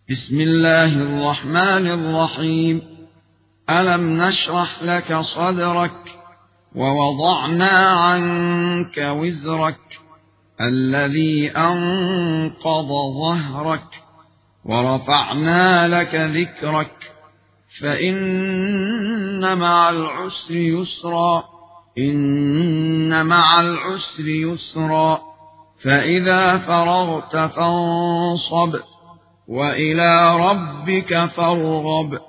بسم الله الرحمن الرحيم. ألم نشرح لك صدرك ووضعنا عنك وزرك الذي أنقض ظهرك ورفعنا لك ذكرك فإن مع العسر يسرا إن مع العسر يسرا فإذا فرغت فانصب وإلى ربك فارغب.